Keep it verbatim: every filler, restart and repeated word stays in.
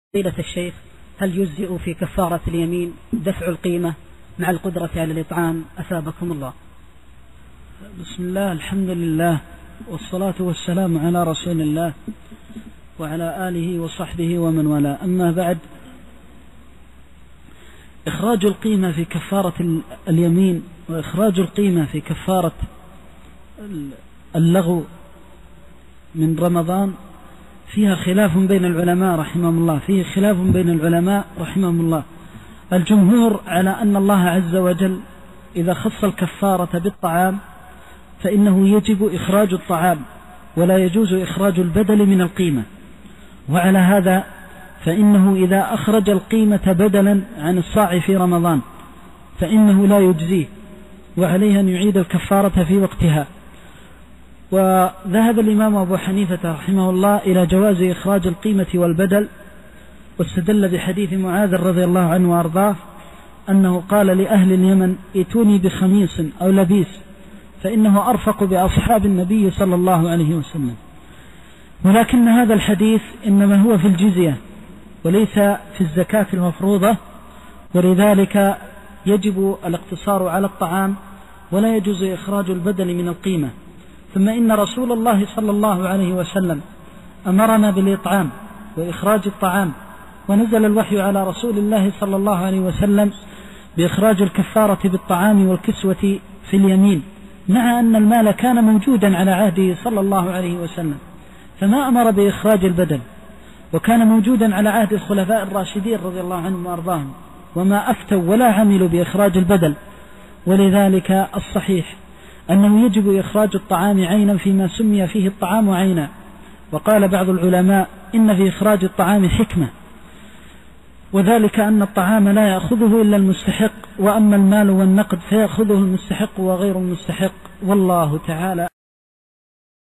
فضيلة الشيخ، هل يجزئ في كفارة اليمين دفع القيمة مع القدرة على الإطعام؟ أثابكم الله. بسم الله، الحمد لله، والصلاة والسلام على رسول الله وعلى آله وصحبه ومن والاه. أما بعد، إخراج القيمة في كفارة اليمين وإخراج القيمة في كفارة اللغو من رمضان فيها خلاف بين العلماء رحمهم الله فيه خلاف بين العلماء رحمهم الله. الجمهور على أن الله عز وجل إذا خص الكفارة بالطعام فإنه يجب إخراج الطعام ولا يجوز إخراج البدل من القيمة، وعلى هذا فإنه إذا أخرج القيمة بدلا عن الصاع في رمضان فإنه لا يجزيه، وعليه أن يعيد الكفارة في وقتها. وذهب الإمام أبو حنيفة رحمه الله إلى جواز إخراج القيمة والبدل، واستدل بحديث معاذ رضي الله عنه وأرضاه أنه قال لأهل اليمن: ائتوني بخميص أو لبيس فإنه أرفق بأصحاب النبي صلى الله عليه وسلم. ولكن هذا الحديث إنما هو في الجزية وليس في الزكاة المفروضة، ولذلك يجب الاقتصار على الطعام ولا يجوز إخراج البدل من القيمة. ثم إن رسول الله صلى الله عليه وسلم أمرنا بالإطعام وإخراج الطعام، ونزل الوحي على رسول الله صلى الله عليه وسلم بإخراج الكفارة بالطعام والكسوة في اليمين، مع أن المال كان موجودا على عهده صلى الله عليه وسلم، فما أمر بإخراج البدل، وكان موجودا على عهد الخلفاء الراشدين رضي الله عنهم وأرضاهم، وما أفتوا ولا عملوا بإخراج البدل. ولذلك الصحيح أنه يجب إخراج الطعام عينا فيما سمي فيه الطعام عينا. وقال بعض العلماء إن في إخراج الطعام حكمة، وذلك أن الطعام لا يأخذه إلا المستحق، وأما المال والنقد فيأخذه المستحق وغير المستحق، والله تعالى